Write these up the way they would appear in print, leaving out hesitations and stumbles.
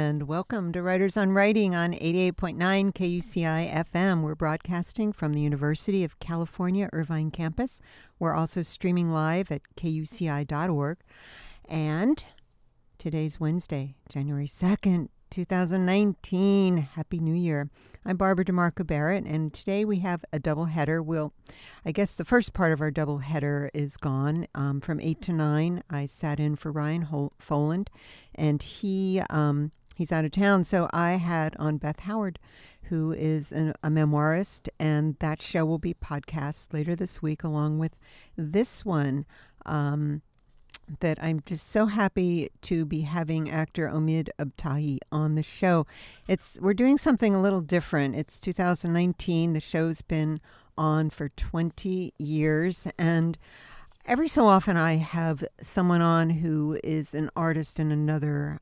and welcome to Writers on Writing on 88.9 KUCI FM. We're broadcasting from the University of California, Irvine campus. We're also streaming live at kuci.org. And today's Wednesday, January 2nd, 2019. Happy New Year. I'm Barbara DeMarco Barrett, and today we have a double header. I guess the first part of our double header is gone. From 8 to 9, I sat in for Ryan Foland, and he's out of town. So I had on Beth Howard, who is a memoirist, and that show will be podcast later this week, along with this one. That I'm just so happy to be having actor Omid Abtahi on the show. We're doing something a little different. It's 2019. The show's been on for 20 years, and every so often I have someone on who is an artist in another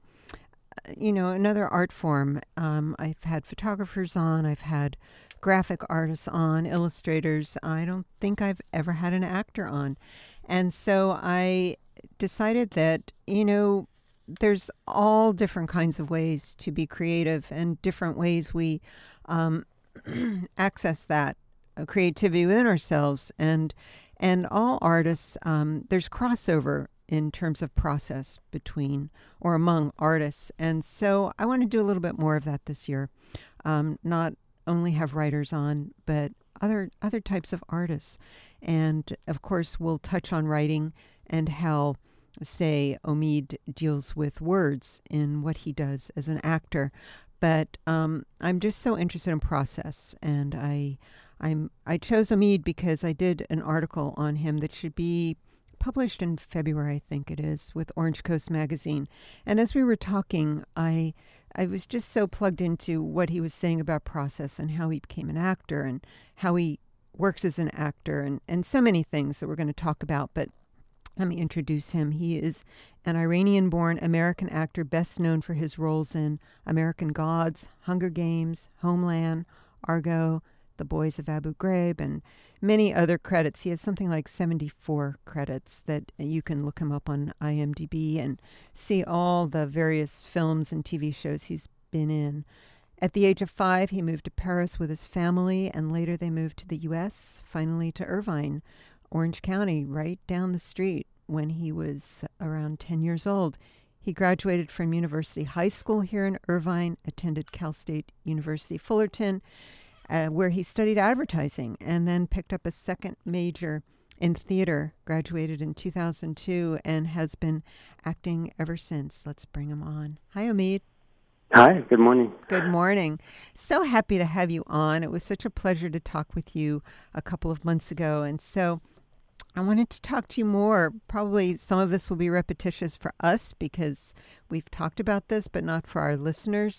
art form. I've had photographers on. I've had graphic artists on, illustrators. I don't think I've ever had an actor on. And so I decided that, there's all different kinds of ways to be creative and different ways we access that creativity within ourselves. And all artists, there's crossover in terms of process between or among artists. And so I want to do a little bit more of that this year. Not only have writers on, but other types of artists. And of course, we'll touch on writing and how, say, Omid deals with words in what he does as an actor. But I'm just so interested in process, and I chose Omid because I did an article on him that should be published in February, I think it is, with Orange Coast Magazine. And as we were talking, I was just so plugged into what he was saying about process and how he became an actor and how he works as an actor and so many things that we're going to talk about. But let me introduce him. He is an Iranian-born American actor best known for his roles in American Gods, Hunger Games, Homeland, Argo, The Boys of Abu Ghraib, and many other credits. He has something like 74 credits that you can look him up on IMDb and see all the various films and TV shows he's been in. At the age of 5, he moved to Paris with his family, and later they moved to the U.S., finally to Irvine, Orange County, right down the street when he was around 10 years old. He graduated from University High School here in Irvine, attended Cal State University Fullerton, where he studied advertising, and then picked up a second major in theater, graduated in 2002, and has been acting ever since. Let's bring him on. Hi, Omid. Hi, good morning. Good morning. So happy to have you on. It was such a pleasure to talk with you a couple of months ago. And so I wanted to talk to you more. Probably some of this will be repetitious for us because we've talked about this, but not for our listeners.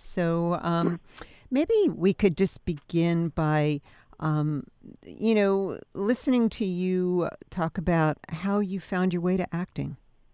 So maybe we could just begin by, listening to you talk about how you found your way to acting.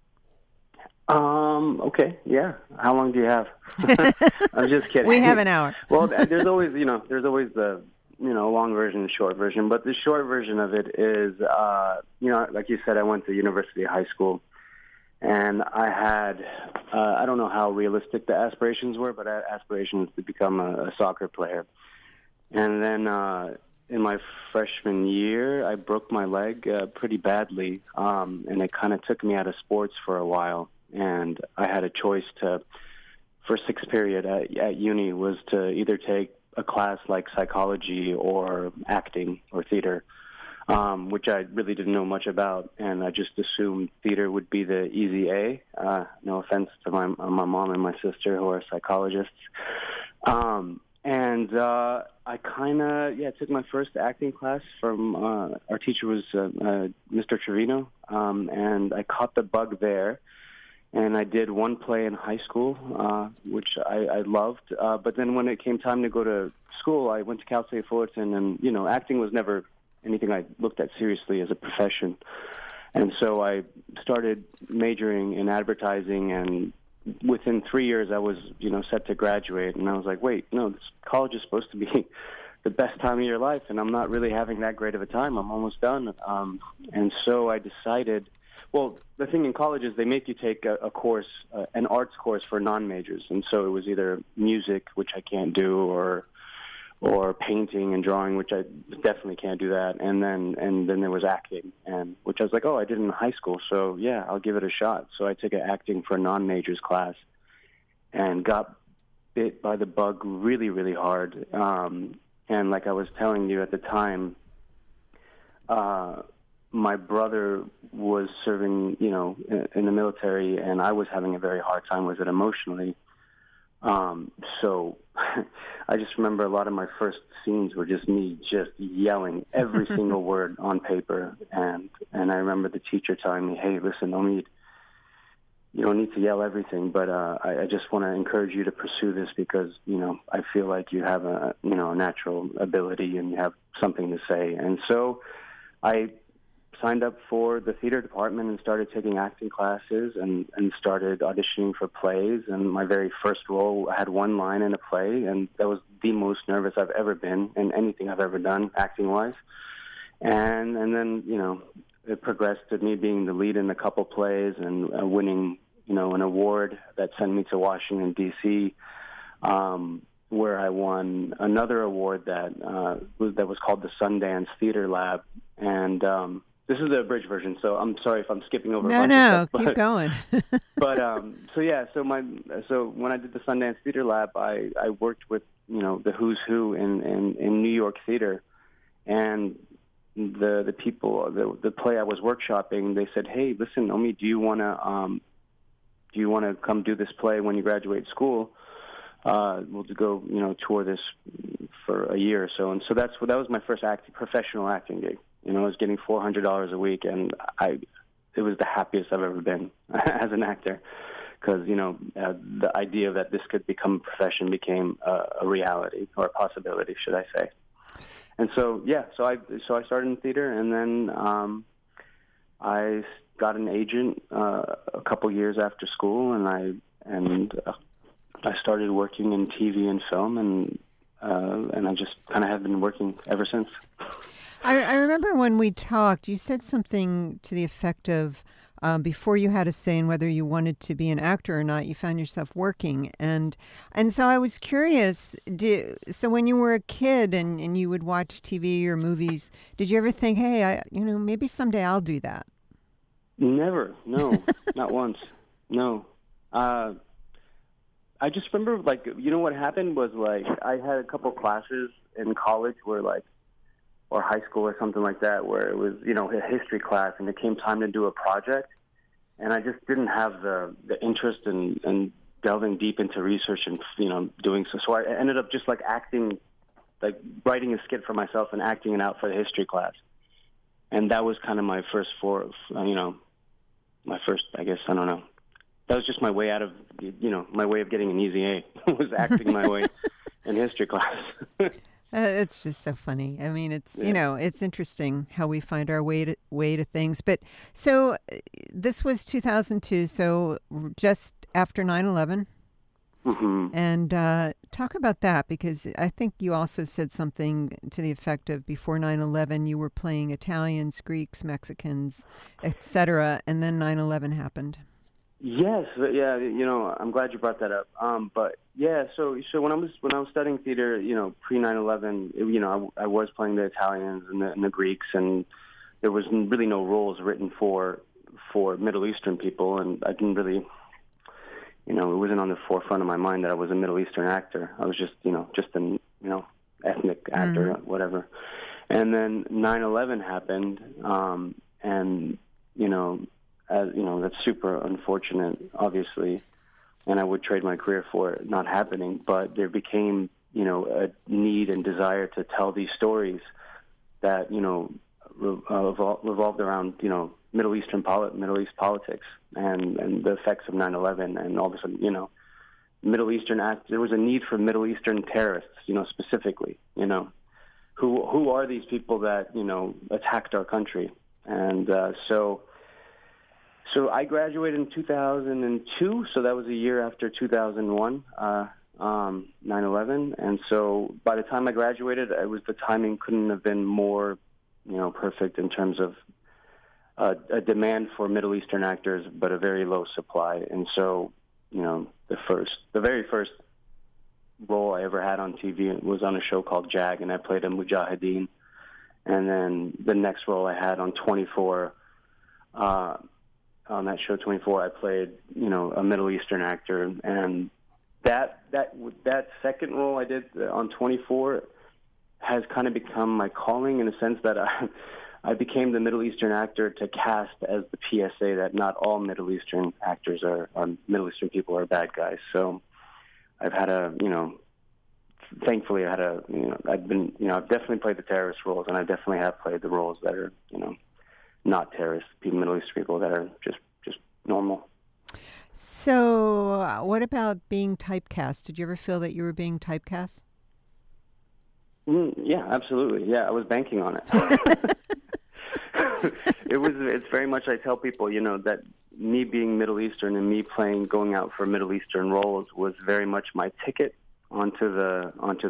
Okay, yeah. How long do you have? I'm just kidding. We have an hour. Well, there's always the, long version and short version. But the short version of it is, like you said, I went to University High School. And I had, I don't know how realistic the aspirations were, but I had aspirations to become a soccer player. And then in my freshman year, I broke my leg pretty badly, and it kind of took me out of sports for a while. And I had a choice for sixth period at uni, was to either take a class like psychology or acting or theater, which I really didn't know much about, and I just assumed theater would be the easy A. No offense to my mom and my sister, who are psychologists. I kind of, took my first acting class from, our teacher was Mr. Trevino, and I caught the bug there. And I did one play in high school, which I loved. But then when it came time to go to school, I went to Cal State Fullerton, and, acting was never anything I looked at seriously as a profession. And so I started majoring in advertising, and within 3 years I was, set to graduate. And I was like, wait, no, this college is supposed to be the best time of your life, and I'm not really having that great of a time. I'm almost done. And so I decided Well, the thing in college is they make you take a course, an arts course for non-majors, and so it was either music, which I can't do, or painting and drawing, which I definitely can't do that, and then there was acting, and which I was like, oh, I did in high school, so yeah, I'll give it a shot. So I took an acting for non-majors class, and got bit by the bug really, really hard. And like I was telling you at the time, my brother was serving, in the military, and I was having a very hard time with it emotionally. So I just remember a lot of my first scenes were just me just yelling every single word on paper. And I remember the teacher telling me, hey, listen, you don't need to yell everything, but I just want to encourage you to pursue this because, I feel like you have a natural ability and you have something to say. And so I signed up for the theater department and started taking acting classes and started auditioning for plays. And my very first role, I had one line in a play, and that was the most nervous I've ever been in anything I've ever done acting-wise. And then, it progressed to me being the lead in a couple plays and winning, an award that sent me to Washington, D.C., where I won another award that was called the Sundance Theater Lab. And this is the abridged version, so I'm sorry if I'm skipping over. No, keep going. But so when I did the Sundance Theater Lab, I worked with the who's who in New York theater, and the people, the play I was workshopping, they said, hey, listen, Omi, do you want to come do this play when you graduate school? We'll go tour this for a year or so. And so that was my first professional acting gig. I was getting $400 a week, and it was the happiest I've ever been as an actor, because the idea that this could become a profession became a reality, or a possibility, should I say? And so I started in theater, and then I got an agent a couple years after school, and I started working in TV and film, and I just kind of have been working ever since. I remember when we talked, you said something to the effect of before you had a say in whether you wanted to be an actor or not, you found yourself working. And so I was curious, so when you were a kid and you would watch TV or movies, did you ever think, hey, maybe someday I'll do that? Never. No, not once. No. I just remember, what happened was, I had a couple classes in college where, or high school or something like that, where it was, a history class, and it came time to do a project, and I just didn't have the interest in delving deep into research and, doing so. So I ended up just, acting, writing a skit for myself and acting it out for the history class. And that was kind of my first I guess, I don't know. That was just my way out of, my way of getting an easy A, was acting my way in history class. It's just so funny. I mean, it's, it's interesting how we find our way to things. But so this was 2002, so just after 9/11. Mm-hmm. And talk about that, because I think you also said something to the effect of before 9/11, you were playing Italians, Greeks, Mexicans, etc., and then 9/11 happened. Yes, yeah, I'm glad you brought that up. But yeah, so when I was studying theater, pre 9/11, I was playing the Italians and the Greeks, and there was really no roles written for Middle Eastern people, and I didn't really, it wasn't on the forefront of my mind that I was a Middle Eastern actor. I was just an ethnic actor, whatever. And then 9/11 happened, and that's super unfortunate, obviously, and I would trade my career for it not happening. But there became, a need and desire to tell these stories that, revolved around, Middle East politics and the effects of 9/11, and all of a sudden, Middle Eastern there was a need for Middle Eastern terrorists, specifically, who are these people that, attacked our country, and So I graduated in 2002, so that was a year after 2001, 9/11. And so by the time I graduated, the timing couldn't have been more, perfect in terms of a demand for Middle Eastern actors, but a very low supply. And so, the very first role I ever had on TV was on a show called Jag, and I played a Mujahideen. And then the next role I had on 24, on that show 24, I played, a Middle Eastern actor. And that second role I did on 24 has kind of become my calling, in a sense that I became the Middle Eastern actor to cast as the PSA that not all Middle Eastern actors Middle Eastern people are bad guys. So I've had thankfully I've definitely played the terrorist roles, and I definitely have played the roles that are, not terrorists, Middle Eastern people that are just normal. So what about being typecast? Did you ever feel that you were being typecast? Yeah, absolutely. Yeah, I was banking on it. It's very much, I tell people, that me being Middle Eastern and me going out for Middle Eastern roles was very much my ticket onto the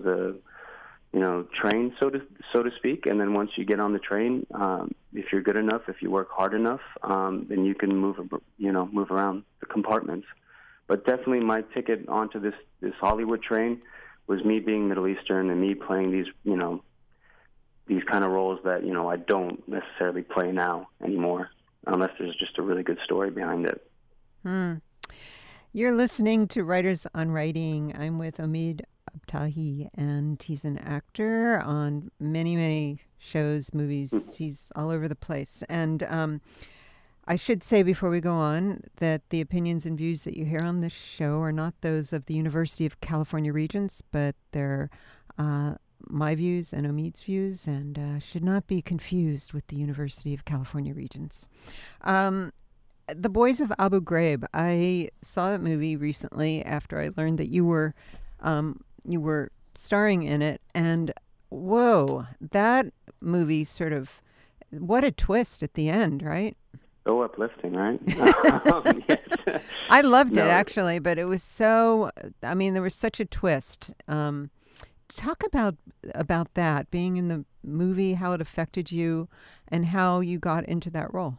train, so to speak. And then once you get on the train, if you're good enough, if you work hard enough, then you can move around the compartments. But definitely my ticket onto this Hollywood train was me being Middle Eastern and me playing these kind of roles that, I don't necessarily play now anymore, unless there's just a really good story behind it. You're listening to Writers on Writing. I'm with Omid Abtahi, and he's an actor on many, many shows, movies. He's all over the place. And I should say before we go on that the opinions and views that you hear on this show are not those of the University of California Regents, but they're my views and Omid's views, and should not be confused with the University of California Regents. The Boys of Abu Ghraib. I saw that movie recently after I learned that you were starring in it, and whoa, that movie what a twist at the end, right? So uplifting, right? Yes. I loved it, actually, but it was there was such a twist. Talk about that, being in the movie, how it affected you, and how you got into that role.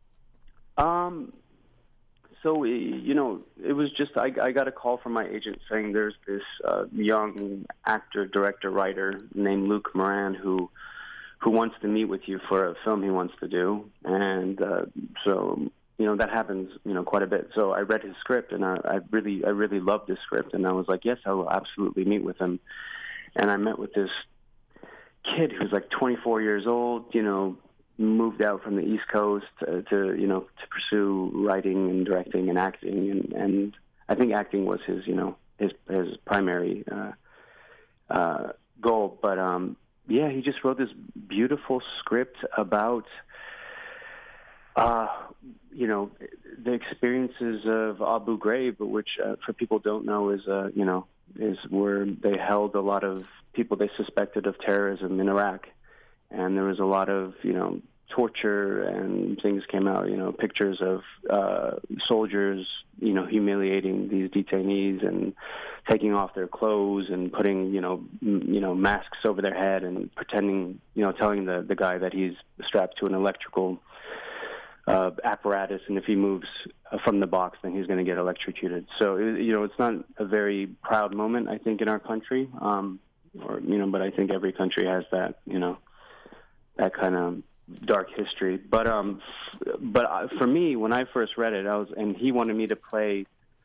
So, it was just, I got a call from my agent saying there's this young actor, director, writer named Luke Moran who wants to meet with you for a film he wants to do. And so, that happens, quite a bit. So I read his script, and I really loved his script. And I was like, yes, I will absolutely meet with him. And I met with this kid who's like 24 years old, moved out from the East Coast to pursue writing and directing and acting. And I think acting was his primary goal. But, he just wrote this beautiful script about, the experiences of Abu Ghraib, which for people who don't know is where they held a lot of people they suspected of terrorism in Iraq. And there was a lot of, torture, and things came out, pictures of soldiers, humiliating these detainees and taking off their clothes and putting, masks over their head and pretending, telling the guy that he's strapped to an electrical apparatus, and if he moves from the box, then he's going to get electrocuted. So, it's not a very proud moment, I think, in our country, but I think every country has that, that kind of dark history. But for me, when I first read it, and he wanted me to play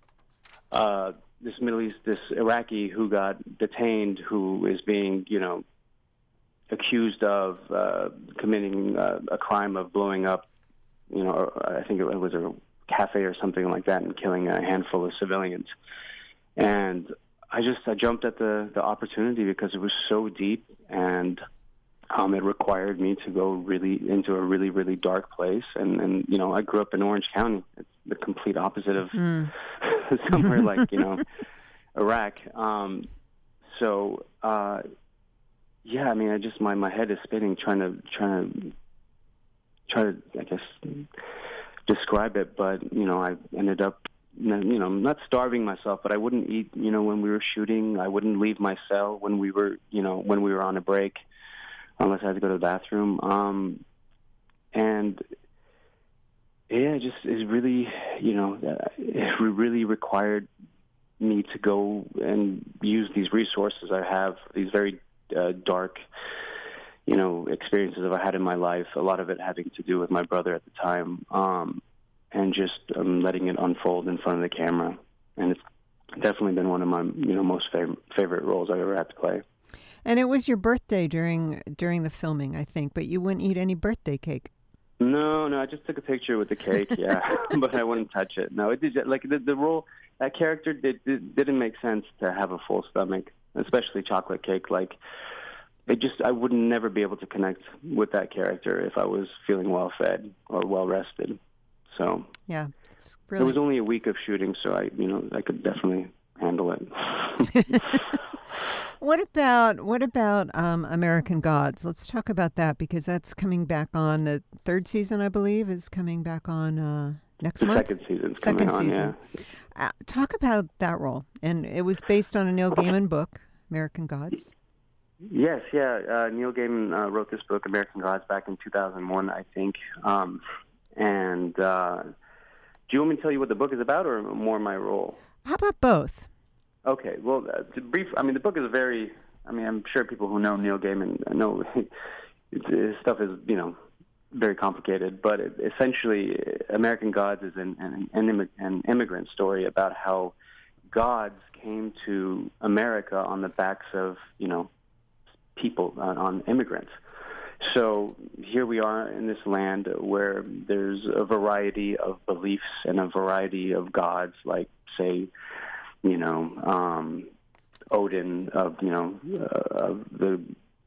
this Iraqi who got detained, who is being, accused of committing a crime of blowing up, I think it was a cafe or something like that, and killing a handful of civilians. And I jumped at the opportunity because it was so deep, and it required me to go really into a really, really dark place. And I grew up in Orange County. It's the complete opposite of somewhere like, Iraq. My head is spinning trying to, I guess, describe it. But, I ended up, not starving myself, but I wouldn't eat, when we were shooting. I wouldn't leave my cell when we were on a break, unless I had to go to the bathroom. And Yeah, just it really, it really required me to go and use these resources I have, these very dark, experiences that I had in my life. A lot of it having to do with my brother at the time, and just letting it unfold in front of the camera. And it's definitely been one of my, most favorite roles I've ever had to play. And it was your birthday during the filming, I think, but you wouldn't eat any birthday cake. No, I just took a picture with the cake, yeah, but I wouldn't touch it. No, it did, like the role, that character didn't make sense to have a full stomach, especially chocolate cake. Like, I would never be able to connect with that character if I was feeling well fed or well rested. So yeah, it's brilliant. It was only a week of shooting, so I could definitely handle it. What about American Gods? Let's talk about that, because that's coming back on. The third season, I believe, is coming back on next month. Second season's coming on, yeah. Talk about that role. And it was based on a Neil Gaiman book, American Gods. Yes, yeah. Neil Gaiman wrote this book, American Gods, back in 2001, I think. And do you want me to tell you what the book is about, or more my role? How about both? Okay, well, the book is I'm sure people who know Neil Gaiman know his stuff is, very complicated, but essentially American Gods is an immigrant story about how gods came to America on the backs of, people, on immigrants. So here we are in this land where there's a variety of beliefs and a variety of gods, like, say, Odin of the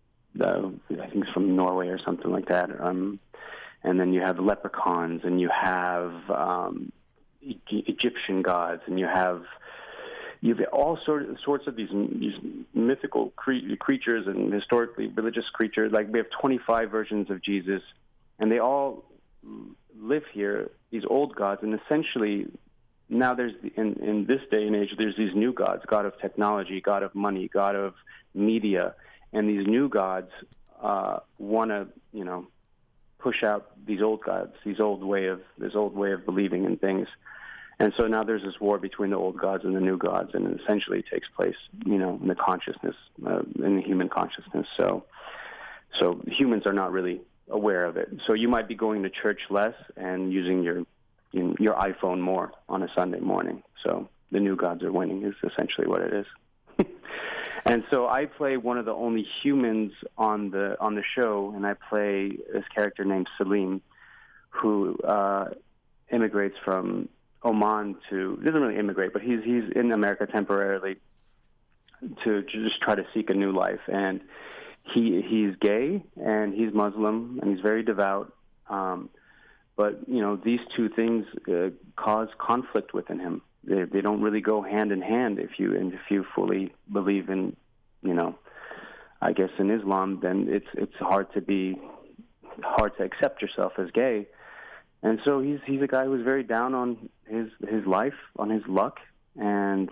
I think it's from Norway or something like that. And then you have leprechauns, and you have Egyptian gods, and you have all sorts of these mythical creatures and historically religious creatures. Like, we have 25 versions of Jesus, and they all live here. These old gods, and essentially, now there's in this day and age, there's these new gods: God of technology, God of money, God of media, and these new gods want to, push out these old gods, this old way of believing in things. And so now there's this war between the old gods and the new gods, and it essentially takes place, in the consciousness, in the human consciousness. So humans are not really aware of it. So you might be going to church less and using your iPhone more on a Sunday morning. So the new gods are winning is essentially what it is. And so I play one of the only humans on the show, and I play this character named Salim, who immigrates from Oman doesn't really immigrate, but he's in America temporarily to just try to seek a new life. And he's gay, and he's Muslim, and he's very devout. But these two things cause conflict within him. They don't really go hand in hand. If you fully believe in, I guess in Islam, then it's hard to accept yourself as gay. And so he's a guy who's very down on his life, on his luck, and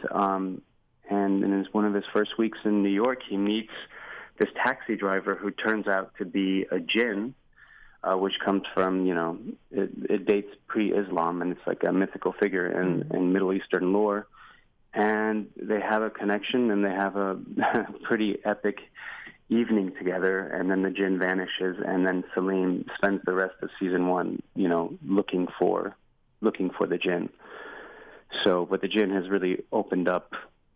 in one of his first weeks in New York, he meets this taxi driver who turns out to be a jinn, which comes from, it dates pre-Islam, and it's like a mythical figure in Middle Eastern lore. And they have a connection, and they have a pretty epic evening together, and then the jinn vanishes, and then Salim spends the rest of season 1, looking for the jinn. So, but the jinn has really opened up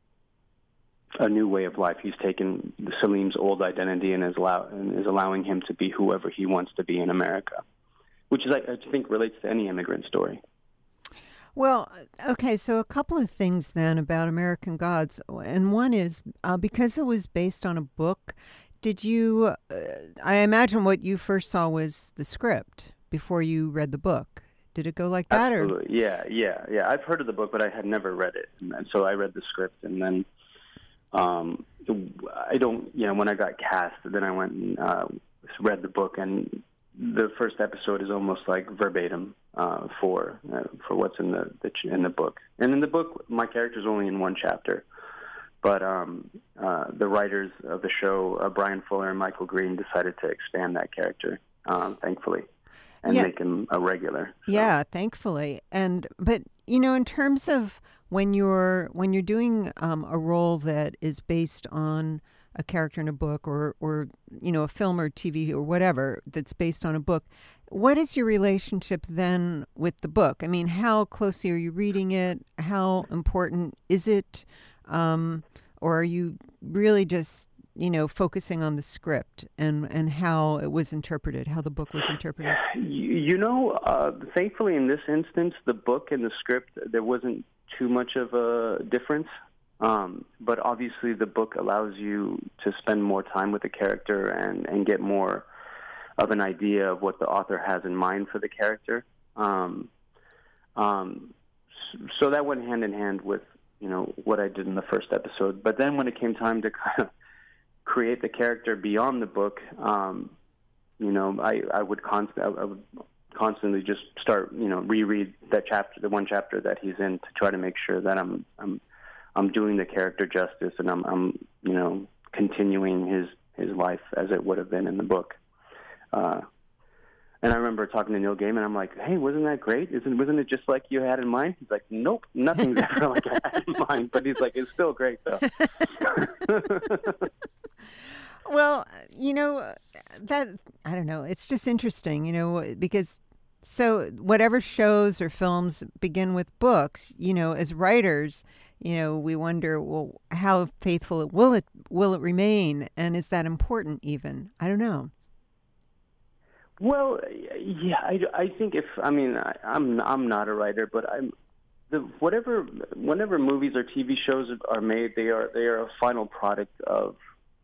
a new way of life. He's taken Salim's old identity and is allowing him to be whoever he wants to be in America, which is, I think, relates to any immigrant story. Well, okay, so a couple of things then about American Gods. And one is, because it was based on a book, did you, I imagine what you first saw was the script before you read the book. Did it go like that? Absolutely. Or? Yeah. I've heard of the book, but I had never read it. And so I read the script, and then when I got cast, then I went and read the book, and the first episode is almost like verbatim for what's in the book. And in the book, my character's only in one chapter, but the writers of the show, Brian Fuller and Michael Green, decided to expand that character, thankfully. and Yeah. make him a regular. So. Yeah, thankfully. But in terms of when you're doing a role that is based on a character in a book or a film or TV or whatever that's based on a book, what is your relationship then with the book? I mean, how closely are you reading it? How important is it? Or are you really just focusing on the script and how it was interpreted, how the book was interpreted? Thankfully in this instance, the book and the script, there wasn't too much of a difference. But obviously the book allows you to spend more time with the character and get more of an idea of what the author has in mind for the character. So that went hand in hand with, what I did in the first episode. But then when it came time to kind of create the character beyond the book, I would constantly just start, reread that chapter, the one chapter that he's in, to try to make sure that I'm doing the character justice and I'm continuing his life as it would have been in the book. And I remember talking to Neil Gaiman. I'm like, "Hey, wasn't that great? Wasn't it just like you had in mind?" He's like, "Nope, nothing's ever like I had in mind." But he's like, "It's still great, though." Well, that I don't know. It's just interesting, because so whatever shows or films begin with books, as writers, we wonder, well, how faithful will it remain, and is that important even? I don't know. Well, yeah, I think I'm not a writer, but whenever movies or TV shows are made, they are a final product of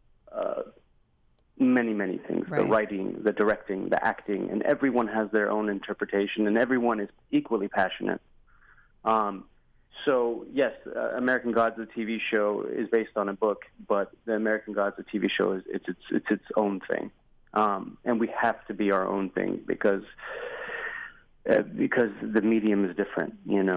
many things. Right. The writing, the directing, the acting, and everyone has their own interpretation, and everyone is equally passionate. So yes, American Gods, the TV show, is based on a book, but the American Gods, the TV show, is its own thing. And we have to be our own thing because the medium is different,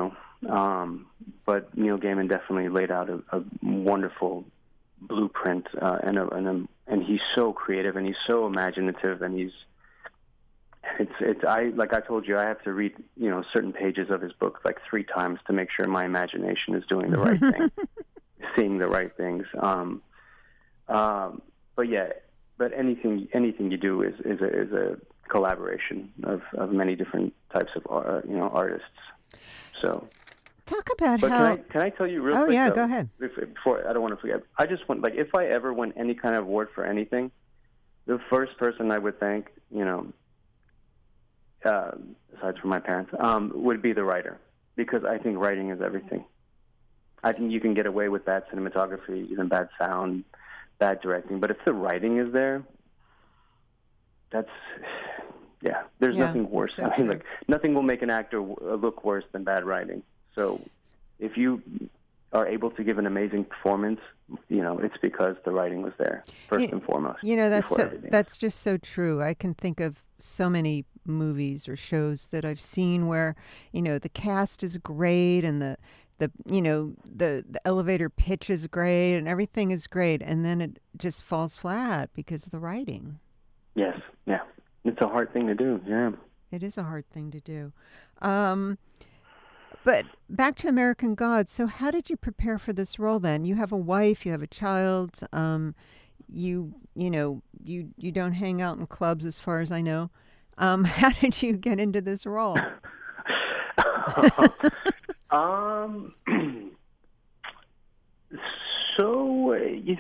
But Neil Gaiman definitely laid out a wonderful blueprint, and he's so creative and he's so imaginative, and like I told you, I have to read certain pages of his book like 3 times to make sure my imagination is doing the right thing, seeing the right things. But yeah. But anything you do is a collaboration of many different types of artists. So talk about but how. Can I tell you real quick? Oh yeah, though, go ahead. Before I don't want to forget. I just want if I ever win any kind of award for anything, the first person I would thank, aside from my parents, would be the writer, because I think writing is everything. I think you can get away with bad cinematography, even bad sound, bad directing, but if the writing is there, there's nothing worse. So true. Nothing will make an actor look worse than bad writing. So if you are able to give an amazing performance, it's because the writing was there first and foremost. That's just so true. I can think of so many movies or shows that I've seen where the cast is great and the elevator pitch is great and everything is great, and then it just falls flat because of the writing. Yes, yeah. It's a hard thing to do, yeah. It is a hard thing to do. But back to American Gods. So how did you prepare for this role then? You have a wife, you have a child, you don't hang out in clubs as far as I know. How did you get into this role? So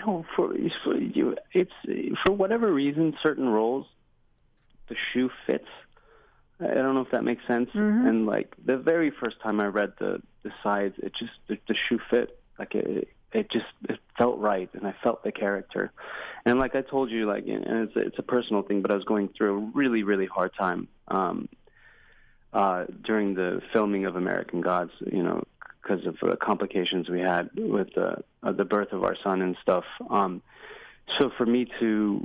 for whatever reason, certain roles, the shoe fits. I don't know if that makes sense. Mm-hmm. And like the very first time I read the sides, it just the shoe fit. Like it felt right, and I felt the character. And like I told you, and it's a personal thing, but I was going through a really, really hard time during the filming of American Gods, because of complications we had with the birth of our son and stuff. So for me to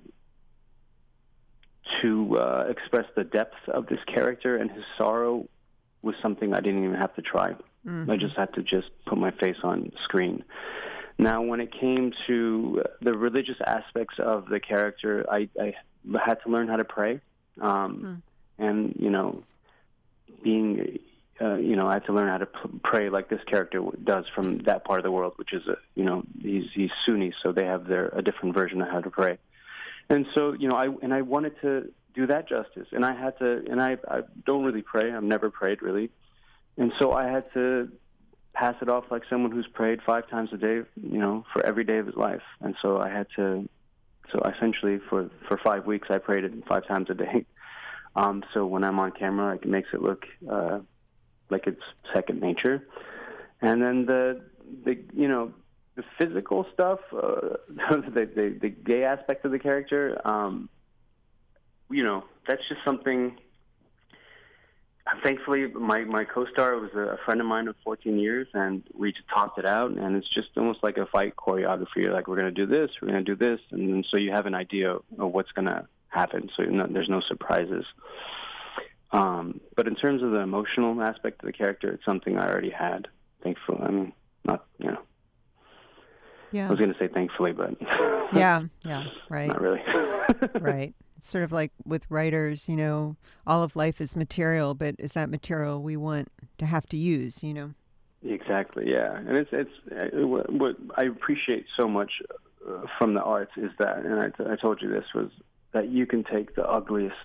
express the depth of this character and his sorrow was something I didn't even have to try. Mm-hmm. I just had to put my face on screen. Now, when it came to the religious aspects of the character, I had to learn how to pray. and being I had to learn how to pray like this character does from that part of the world, which is he's Sunni, so they have a different version of how to pray. And so I wanted to do that justice, and I don't really pray. I've never prayed really, and so I had to pass it off like someone who's prayed 5 times a day, for every day of his life. And so I had to. So essentially, for 5 weeks, I prayed it 5 times a day. So when I'm on camera, it makes it look like it's second nature. And then the physical stuff, the gay aspect of the character, that's just something. Thankfully, my co-star was a friend of mine of 14 years, and we just talked it out, and it's just almost like a fight choreography. You're like, we're going to do this, we're going to do this, and then, so you have an idea of what's going to happen, so there's no surprises. But in terms of the emotional aspect of the character, it's something I already had, thankfully. I mean, not, Yeah. I was going to say thankfully, but... Yeah, right. Not really. Right. It's sort of like with writers, all of life is material, but is that material we want to have to use, Exactly, yeah. And it's what I appreciate so much from the arts is that, and I told you this, was that you can take the ugliest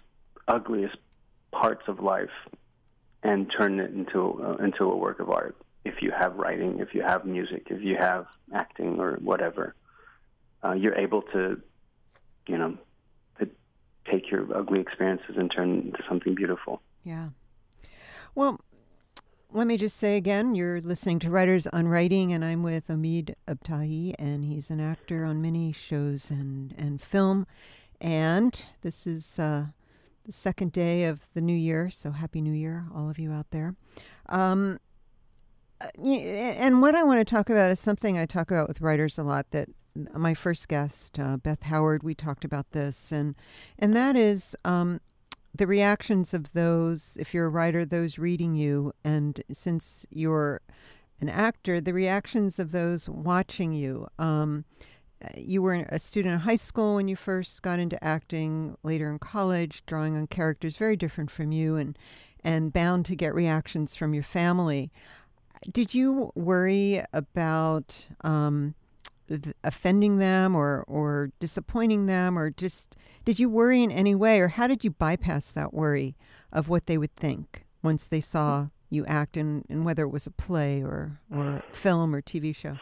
parts of life and turn it into a work of art. If you have writing, if you have music, if you have acting or whatever, you're able to, to take your ugly experiences and turn into something beautiful. Yeah. Well, let me just say again, you're listening to Writers on Writing, and I'm with Omid Abtahi, and he's an actor on many shows and film. And this is the second day of the new year, so Happy New Year, all of you out there. And what I want to talk about is something I talk about with writers a lot, that my first guest, Beth Howard, we talked about this, and that is the reactions of those, if you're a writer, those reading you, and since you're an actor, the reactions of those watching you. You were a student in high school when you first got into acting, later in college, drawing on characters very different from you, and bound to get reactions from your family. Did you worry about offending them or disappointing them, or just did you worry in any way, or how did you bypass that worry of what they would think once they saw you act in whether it was a play or film or TV show?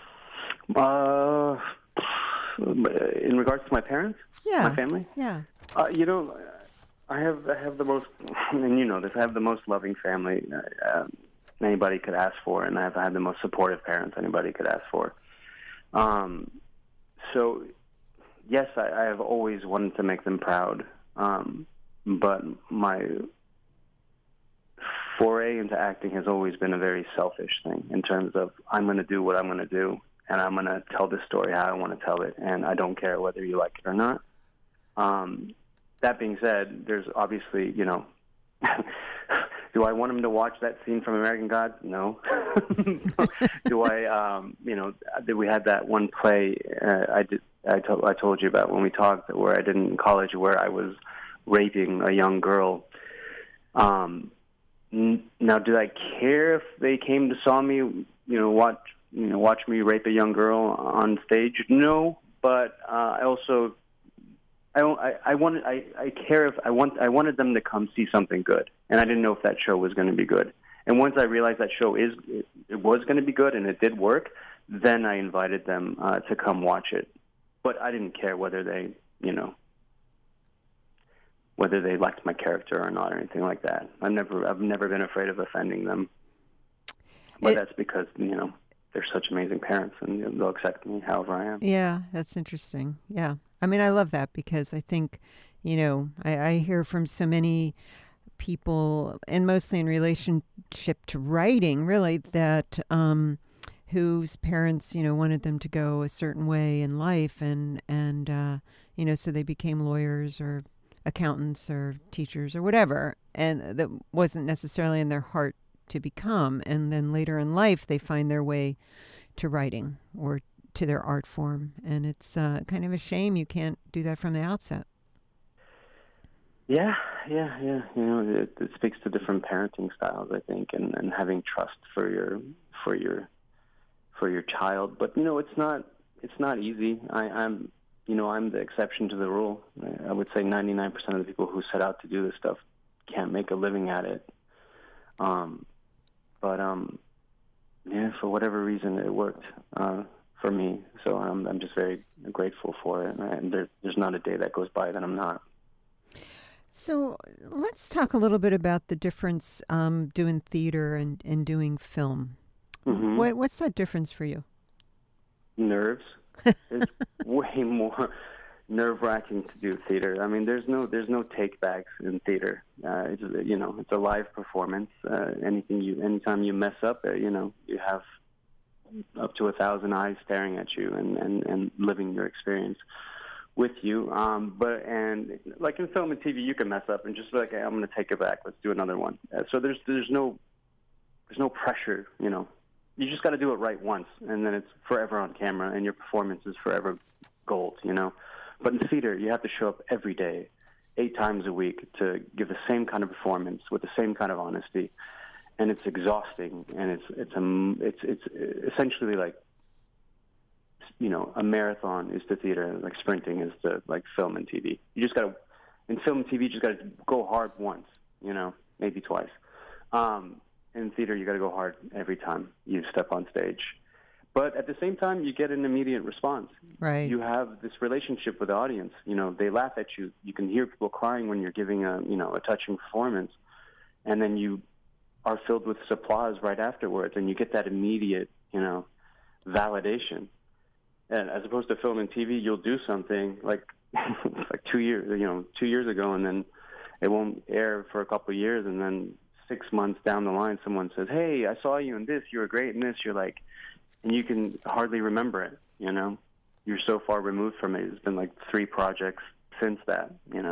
In regards to my parents, my family, yeah. I have the most, and you know this, I have the most loving family anybody could ask for, and I've had the most supportive parents anybody could ask for. So, yes, I have always wanted to make them proud, but my foray into acting has always been a very selfish thing in terms of I'm going to do what I'm going to do, and I'm going to tell this story how I want to tell it, and I don't care whether you like it or not. That being said, there's obviously, do I want them to watch that scene from American Gods? No. Do I, we had that one play I told you about when we talked, where I did in college, where I was raping a young girl. Now, did I care if they came to saw me, watch me rape a young girl on stage? No, but I also, I wanted them to come see something good, and I didn't know if that show was going to be good. And once I realized that show it was going to be good and it did work, then I invited them to come watch it. But I didn't care whether they, whether they liked my character or not or anything like that. I've never been afraid of offending them. But that's because, they're such amazing parents, and they'll accept me however I am. Yeah, that's interesting. Yeah. I mean, I love that because I think, I hear from so many people, and mostly in relationship to writing, really, that whose parents, wanted them to go a certain way in life, and so they became lawyers or accountants or teachers or whatever, and that wasn't necessarily in their heart to become. And then later in life, they find their way to writing or to their art form. And it's kind of a shame you can't do that from the outset. Yeah, yeah. It speaks to different parenting styles, I think, and having trust for your child. But it's not easy. I'm the exception to the rule. I would say 99% of the people who set out to do this stuff can't make a living at it. But for whatever reason, it worked for me. So I'm just very grateful for it. And there's not a day that goes by that I'm not. So let's talk a little bit about the difference doing theater and doing film. Mm-hmm. What's that difference for you? Nerves. It's way more nerve-wracking to do theater. I mean, there's no take-backs in theater. It's a live performance. Anytime you mess up, you have up to 1,000 eyes staring at you and living your experience with you. But like in film and TV, you can mess up and just be like, hey, I'm going to take it back. Let's do another one. So there's no pressure. You just got to do it right once, and then it's forever on camera, and your performance is forever gold. But in theater, you have to show up every day, 8 times a week, to give the same kind of performance with the same kind of honesty, and it's exhausting. And it's essentially like, a marathon is to theater, like sprinting is to like film and TV. In film and TV, you just got to go hard once, maybe twice. In theater, you got to go hard every time you step on stage. But at the same time, you get an immediate response. Right. You have this relationship with the audience. They laugh at you. You can hear people crying when you're giving a touching performance, and then you are filled with applause right afterwards, and you get that immediate, validation. And as opposed to film and TV, you'll do something like 2 years ago, and then it won't air for a couple of years, and then 6 months down the line, someone says, "Hey, I saw you in this. You were great in this." You're like, and you can hardly remember it. You're so far removed from it. It's been like 3 projects since that.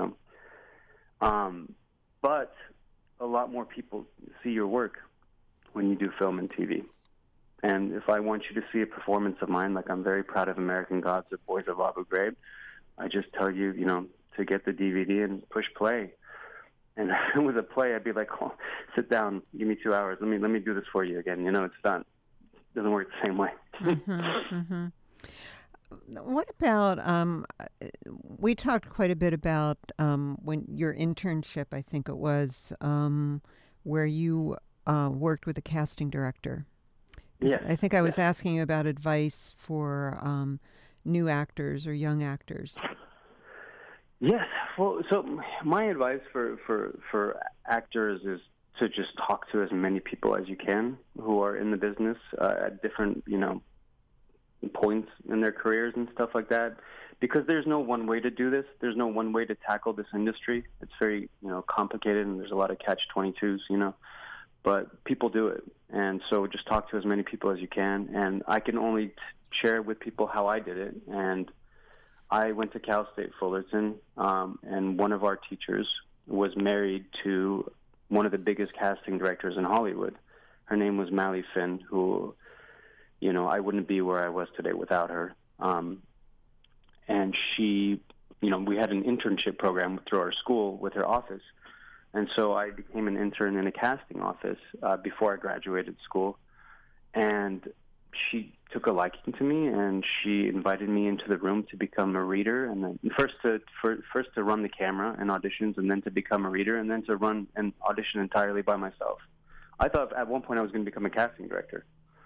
But a lot more people see your work when you do film and TV. And if I want you to see a performance of mine, like I'm very proud of American Gods, The Boys of Abu Ghraib, I just tell you, to get the DVD and push play. And with a play, I'd be like, "Oh, sit down, give me 2 hours. Let me do this for you again." It's done. It doesn't work the same way. Mm-hmm. What about? We talked quite a bit about when your internship, I think it was, where you worked with a casting director. Yes. I think I was asking you about advice for new actors or young actors. Yes. Well, so my advice for actors is to just talk to as many people as you can who are in the business at different, points in their careers and stuff like that. Because there's no one way to do this. There's no one way to tackle this industry. It's very, complicated, and there's a lot of catch-22s, But people do it. And so just talk to as many people as you can. And I can only share with people how I did it. And I went to Cal State Fullerton, and one of our teachers was married to one of the biggest casting directors in Hollywood. Her name was Mally Finn, who, I wouldn't be where I was today without her. And she, we had an internship program through our school with her office. And so I became an intern in a casting office before I graduated school. And she took a liking to me, and she invited me into the room to become a reader, and then first to run the camera and auditions, and then to become a reader, and then to run and audition entirely by myself. I thought at one point I was going to become a casting director,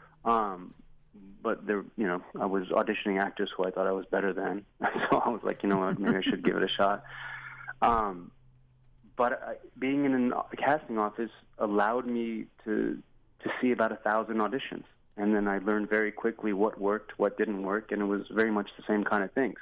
but I was auditioning actors who I thought I was better than, so I was like, what, maybe I should give it a shot. But being in a casting office allowed me to see about 1,000 auditions. And then I learned very quickly what worked, what didn't work, and it was very much the same kind of things.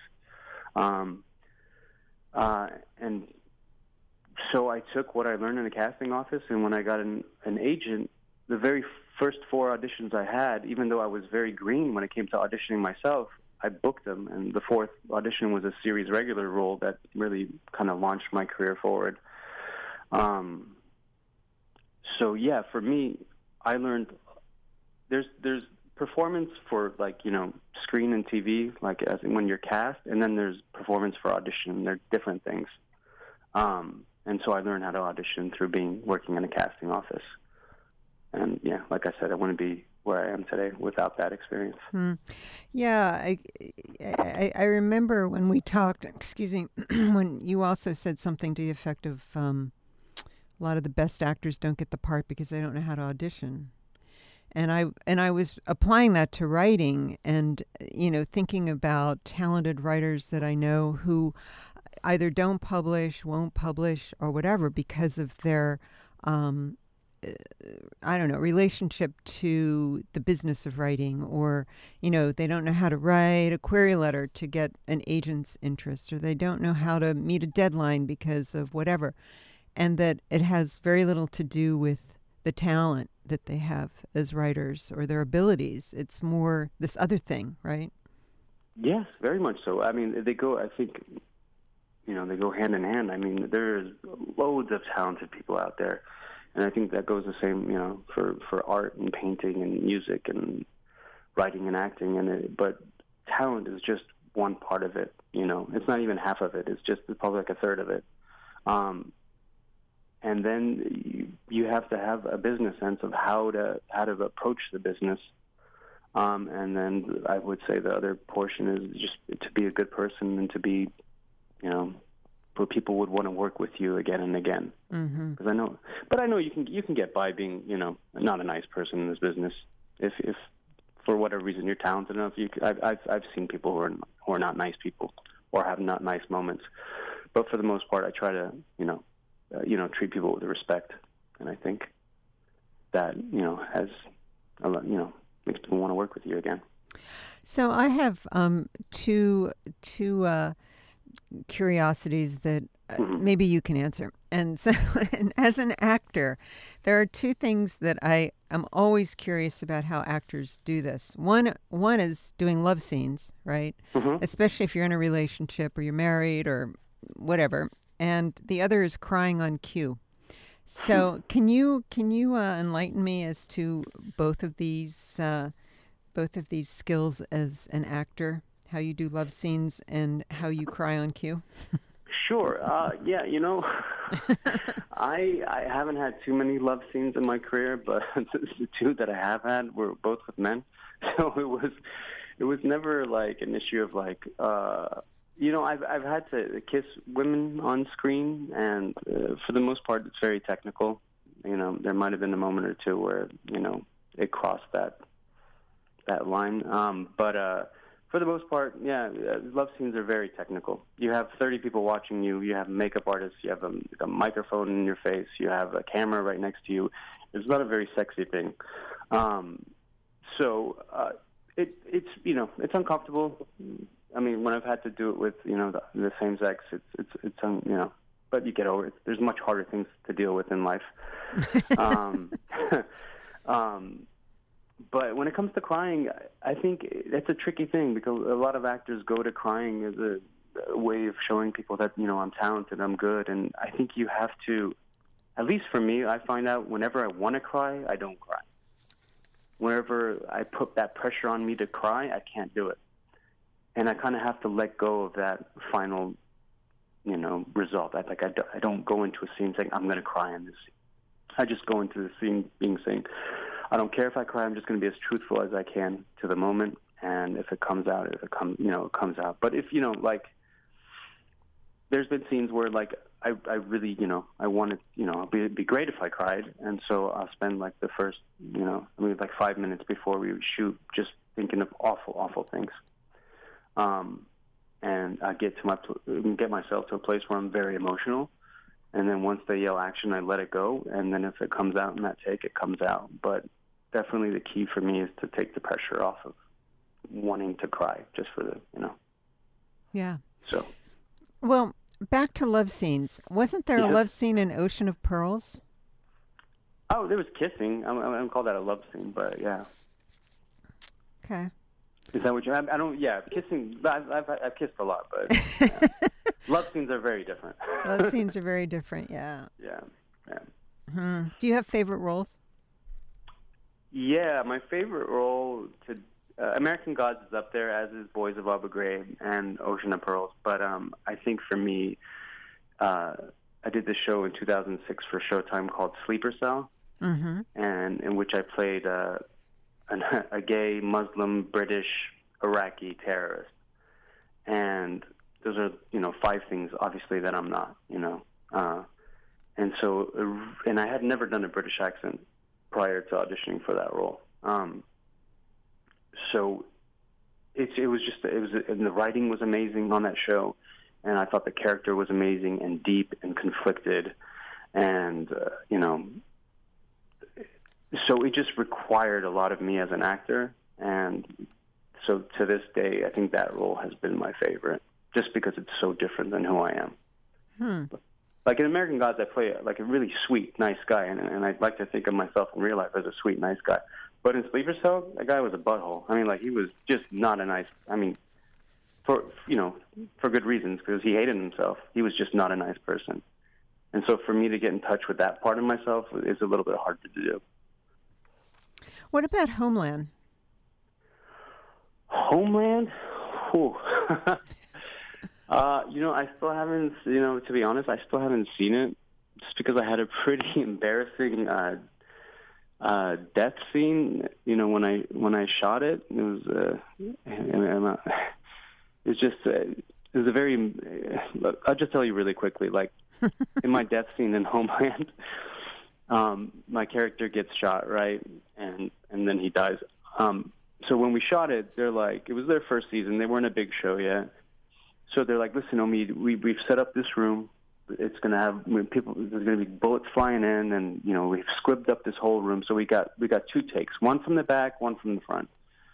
And so I took what I learned in the casting office, and when I got an agent, the very first 4 auditions I had, even though I was very green when it came to auditioning myself, I booked them. And the 4th audition was a series regular role that really kind of launched my career forward. So yeah, for me, I learned there's performance for screen and TV, like as in when you're cast, and then there's performance for audition. They're different things. And so I learned how to audition through working in a casting office. And yeah, like I said, I wouldn't be where I am today without that experience. Yeah, I remember when we talked, excuse me, when you also said something to the effect of a lot of the best actors don't get the part because they don't know how to audition. And I was applying that to writing and, thinking about talented writers that I know who either don't publish, won't publish, or whatever because of their relationship to the business of writing, or, they don't know how to write a query letter to get an agent's interest, or they don't know how to meet a deadline because of whatever. And that it has very little to do with the talent that they have as writers or their abilities. It's more this other thing, right? Yes, very much so. I mean, they go hand in hand. I mean, there's loads of talented people out there. And I think that goes the same, for art and painting and music and writing and acting. But talent is just one part of it. It's not even half of it. It's probably like a third of it. And then you have to have a business sense of how to approach the business. And then I would say the other portion is just to be a good person and to be, where people would want to work with you again and again. Because I know you can get by being, not a nice person in this business. If for whatever reason you're talented enough, I've seen people who are not nice people or have not nice moments. But for the most part, I try to, treat people with respect, and I think that has a lot, makes people want to work with you again. So I have two curiosities that maybe you can answer. And so, and as an actor, there are two things that I am always curious about how actors do this. One is doing love scenes, right? Especially if you're in a relationship or you're married or whatever. And the other is crying on cue. So can you enlighten me as to both of these skills as an actor, how you do love scenes and how you cry on cue? Sure. Yeah, I haven't had too many love scenes in my career, but the two that I have had were both with men. So it was never like an issue of like, I've had to kiss women on screen, and for the most part, it's very technical. There might have been a moment or two where it crossed that line. But for the most part, yeah, love scenes are very technical. You have 30 people watching you. You have makeup artists. You have a microphone in your face. You have a camera right next to you. It's not a very sexy thing. It's uncomfortable. I mean, when I've had to do it with the same sex, it's but you get over it. There's much harder things to deal with in life. But when it comes to crying, I think that's a tricky thing because a lot of actors go to crying as a way of showing people that I'm talented, I'm good, and I think you have to. At least for me, I find out whenever I want to cry, I don't cry. Whenever I put that pressure on me to cry, I can't do it. And I kind of have to let go of that final, result. I don't go into a scene saying, I'm going to cry in this scene. I just go into the scene saying, I don't care if I cry, I'm just going to be as truthful as I can to the moment. And if it comes out, it comes out. But if, there's been scenes where, I really, I want to, it'd be great if I cried. And so I'll spend, the first, 5 minutes before we shoot just thinking of awful, awful things. And I get myself to a place where I'm very emotional. And then once they yell action, I let it go. And then if it comes out in that take, it comes out. But definitely the key for me is to take the pressure off of wanting to cry just for the, Yeah. So. Well, back to love scenes. Wasn't there a love scene in Ocean of Pearls? Oh, there was kissing. I don't call that a love scene, but yeah. Okay. Is that what you? I don't. Yeah, kissing. I've kissed a lot, but yeah. Love scenes are very different. Love scenes are very different. Yeah. Yeah. Do you have favorite roles? Yeah, my favorite role to American Gods is up there, as is Boys of Abu Ghraib and Ocean of Pearls. But I think for me, I did this show in 2006 for Showtime called Sleeper Cell, and in which I played a gay Muslim British Iraqi terrorist. And those are 5 things obviously that I'm not, and I had never done a British accent prior to auditioning for that role. So and the writing was amazing on that show, and I thought the character was amazing and deep and conflicted, and so it just required a lot of me as an actor, and so to this day, I think that role has been my favorite, just because it's so different than who I am. Like in American Gods, I play like a really sweet, nice guy, and I'd like to think of myself in real life as a sweet, nice guy. But in Sleeper Cell, that guy was a butthole. I mean, like, he was just not a nice. I mean, for good reasons, because he hated himself. He was just not a nice person. And so for me to get in touch with that part of myself is a little bit hard to do. What about Homeland? Homeland? Ooh. I still haven't, to be honest, I still haven't seen it, just because I had a pretty embarrassing death scene. When I shot it, it was a very. Look, I'll just tell you really quickly. Like in my death scene in Homeland, my character gets shot, right, and then he dies. So when we shot it, they're like, it was their first season. They weren't a big show yet. So they're like, listen, Omid, we've set up this room. It's going to have people. There's going to be bullets flying in, and we've squibbed up this whole room. So we got 2 takes, one from the back, one from the front.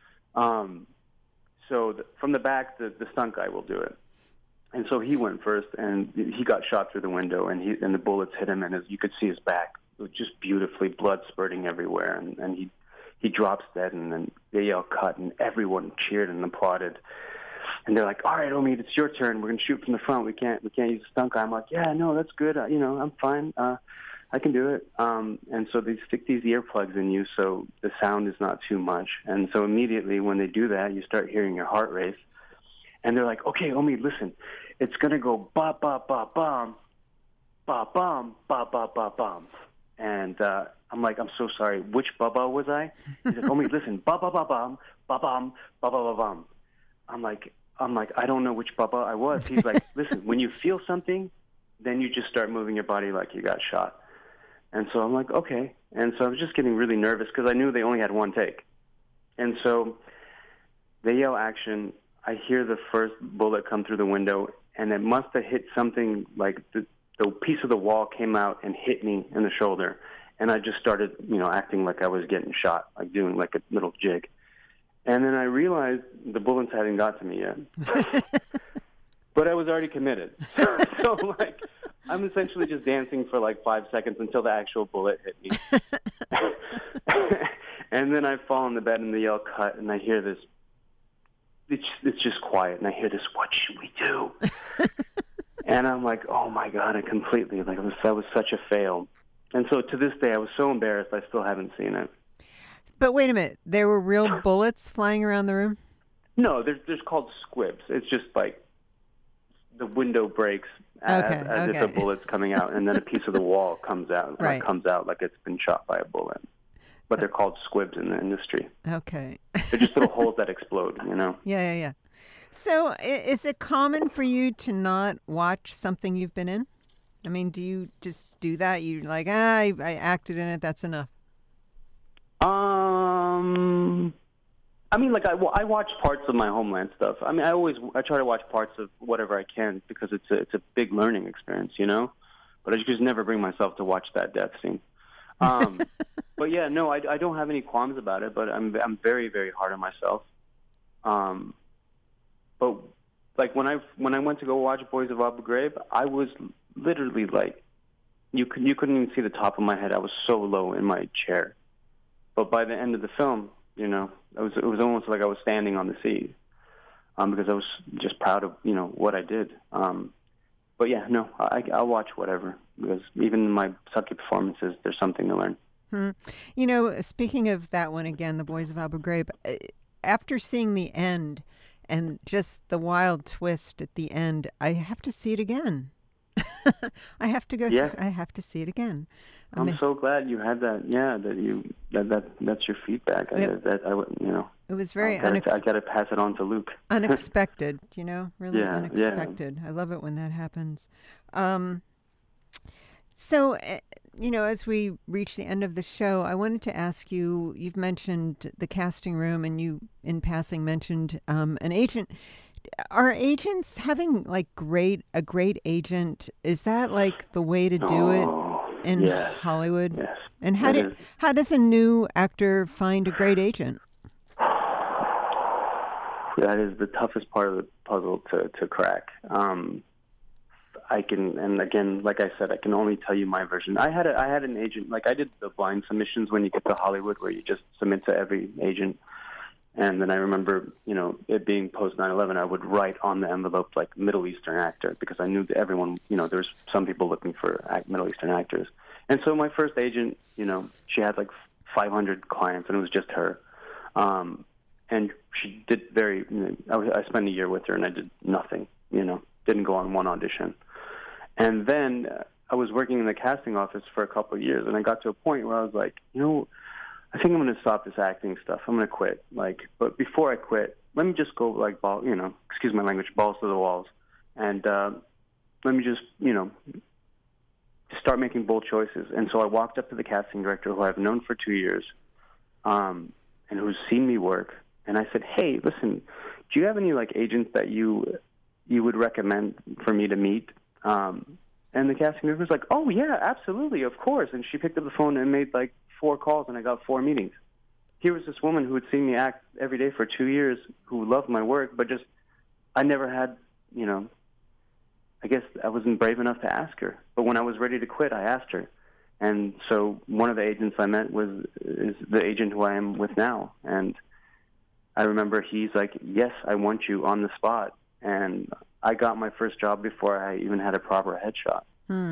From the back, the stunt guy will do it. And so he went first, and he got shot through the window, and the bullets hit him, and you could see his back. It was just beautifully blood spurting everywhere, and he drops dead, and then they yell cut, and everyone cheered and applauded. And they're like, all right, Omid, it's your turn. We're going to shoot from the front. We can't use a stunt guy. I'm like, yeah, no, that's good. I'm fine. I can do it. And so they stick these earplugs in you so the sound is not too much. And so immediately when they do that, you start hearing your heart race. And they're like, okay, Omid, listen. It's going to go ba-ba-ba-bum, ba-bum, ba-ba-ba-bum. And I'm like, I'm so sorry. Which ba-ba was I? He's like, Omid, listen, ba-ba-ba-bum, ba-bum, ba-ba-ba-bum. I'm like, I don't know which Bubba I was. He's like, listen, when you feel something, then you just start moving your body like you got shot. And so I'm like, okay. And so I was just getting really nervous because I knew they only had 1 take. And so they yell action. I hear the first bullet come through the window, and it must have hit something like the piece of the wall came out and hit me in the shoulder. And I just started, acting like I was getting shot, like doing like a little jig. And then I realized the bullets hadn't got to me yet. But I was already committed. So, I'm essentially just dancing for 5 seconds until the actual bullet hit me. And then I fall on the bed and they yell cut, and I hear this. It's just quiet, and I hear this, what should we do? And I'm like, oh, my God, that was such a fail. And so to this day, I was so embarrassed, I still haven't seen it. But wait a minute, there were real bullets flying around the room? No, there's called squibs. It's just like the window breaks as if a bullet's coming out, and then a piece of the wall comes out. Right. It comes out like it's been shot by a bullet. But they're called squibs in the industry. Okay. They're just little holes that explode, Yeah. So is it common for you to not watch something you've been in? I mean, do you just do that? You're like, I acted in it, that's enough. I mean, I watch parts of my Homeland stuff. I mean, I try to watch parts of whatever I can because it's a big learning experience, But I just never bring myself to watch that death scene. But yeah, no, I don't have any qualms about it. But I'm very, very hard on myself. But when I went to go watch Boys of Abu Ghraib, I was literally you couldn't even see the top of my head. I was so low in my chair. But by the end of the film, it was almost like I was standing on the sea, because I was just proud of what I did. But yeah, no, I'll watch whatever, because even in my sucky performances, there's something to learn. Speaking of that one again, The Boys of Abu Ghraib, after seeing the end and just the wild twist at the end, I have to see it again. I have to go Yeah. through. I have to see it again. I'm so glad you had that. Yeah, that's your feedback. It, it was very I got to pass it on to Luke. unexpected, really Yeah, unexpected. I love it when that happens. So, as we reach the end of the show, I wanted to ask you, you've mentioned the casting room, and you, in passing, mentioned an agent. Are agents having a great agent? Is that like the way to do it in Yes, Hollywood? yes. And how does a new actor find a great agent? That is the toughest part of the puzzle to crack. And again, like I said, I can only tell you my version. I had an agent, like I did the blind submissions when you get to Hollywood, where you just submit to every agent. And then I remember, it being post 9/11, I would write on the envelope like Middle Eastern actor, because I knew that everyone, there's some people looking for Middle Eastern actors. And so my first agent, she had like 500 clients, and it was just her. And she did I spent a year with her, and I did nothing, didn't go on one audition. And then I was working in the casting office for a couple of years, and I got to a point where I was like, I think I'm going to stop this acting stuff. I'm going to quit. But before I quit, let me just go excuse my language, balls to the walls, and let me just, start making bold choices. And so I walked up to the casting director, who I've known for 2 years, and who's seen me work, and I said, "Hey, listen, do you have any agents that you would recommend for me to meet?" And the casting director was like, "Oh yeah, absolutely, of course." And she picked up the phone and made 4 calls, and I got 4 meetings. Here was this woman who had seen me act every day for 2 years, who loved my work, but I never had, I guess I wasn't brave enough to ask her. But when I was ready to quit, I asked her. And so one of the agents I met is the agent who I am with now. And I remember he's like, "Yes, I want you on the spot." And I got my first job before I even had a proper headshot.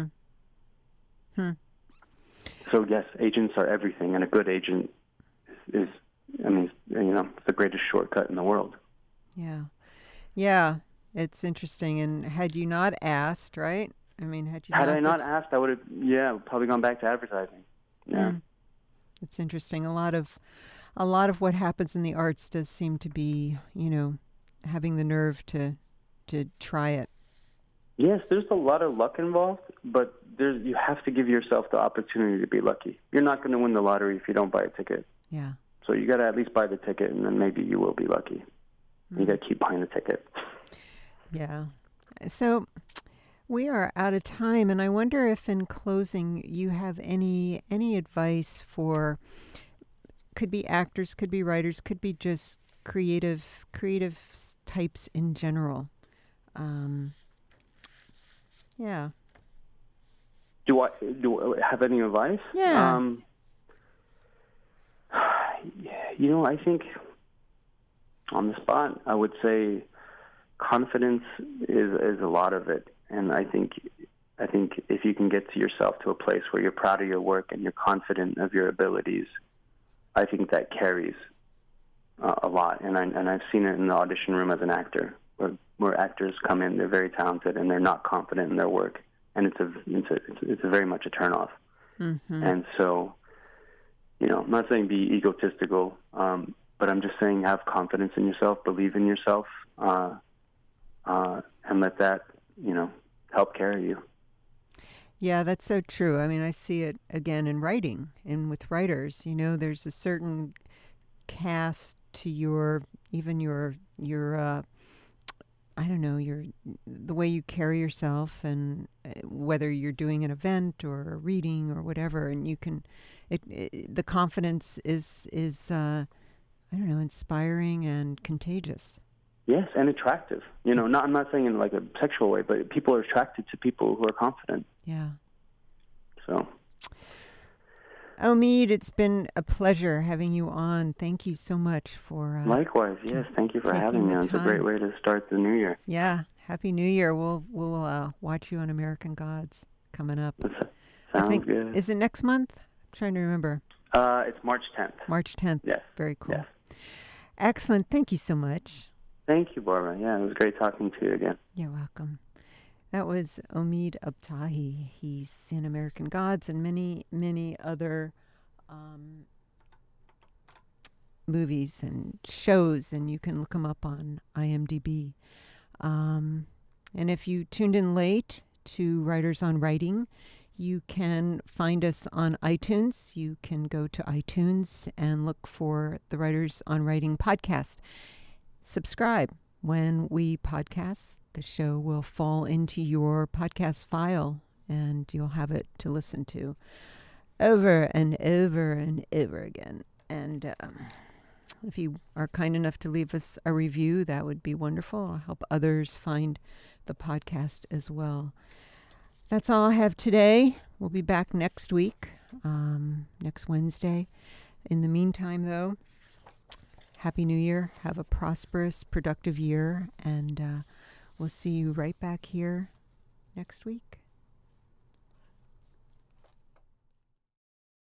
So yes, agents are everything, and a good agent is the greatest shortcut in the world. Yeah, it's interesting. And had you not asked, right? Had I not asked, I would have, probably gone back to advertising. Yeah, it's interesting. A lot of what happens in the arts does seem to be, having the nerve to try it. Yes, there's a lot of luck involved, but you have to give yourself the opportunity to be lucky. You're not going to win the lottery if you don't buy a ticket. Yeah. So you got to at least buy the ticket, and then maybe you will be lucky. You got to keep buying the ticket. Yeah. So we are out of time, and I wonder if, in closing, you have any advice for, could be actors, could be writers, could be just creative types in general. Yeah. Do I have any advice? Yeah. I think on the spot, I would say confidence is a lot of it. And I think if you can get to yourself to a place where you're proud of your work and you're confident of your abilities, I think that carries a lot. And I've seen it in the audition room as an actor, where actors come in, they're very talented, and they're not confident in their work, and it's a very much a turnoff. Mm-hmm. And so, I'm not saying be egotistical, but I'm just saying have confidence in yourself, believe in yourself, and let that, help carry you. Yeah, that's so true. I see it again in writing and with writers. There's a certain cast to your the way you carry yourself, and whether you're doing an event or a reading or whatever, and you can, the confidence is inspiring and contagious. Yes, and attractive. I'm not saying in a sexual way, but people are attracted to people who are confident. Yeah. So. Omid, it's been a pleasure having you on. Thank you so much for... Likewise, yes. Thank you for having me. It's a great way to start the new year. Yeah. Happy New Year. We'll watch you on American Gods coming up. Sounds good. Is it next month? I'm trying to remember. It's March 10th. March 10th. Yes. Very cool. Yes. Excellent. Thank you so much. Thank you, Barbara. Yeah, it was great talking to you again. You're welcome. That was Omid Abtahi. He's in American Gods and many, many other movies and shows, and you can look him up on IMDb. And if you tuned in late to Writers on Writing, you can find us on iTunes. You can go to iTunes and look for the Writers on Writing podcast. Subscribe. When we podcast, the show will fall into your podcast file, and you'll have it to listen to over and over and over again. And if you are kind enough to leave us a review, that would be wonderful. I'll help others find the podcast as well. That's all I have today. We'll be back next week, next Wednesday. In the meantime, though, Happy New Year. Have a prosperous, productive year. And we'll see you right back here next week.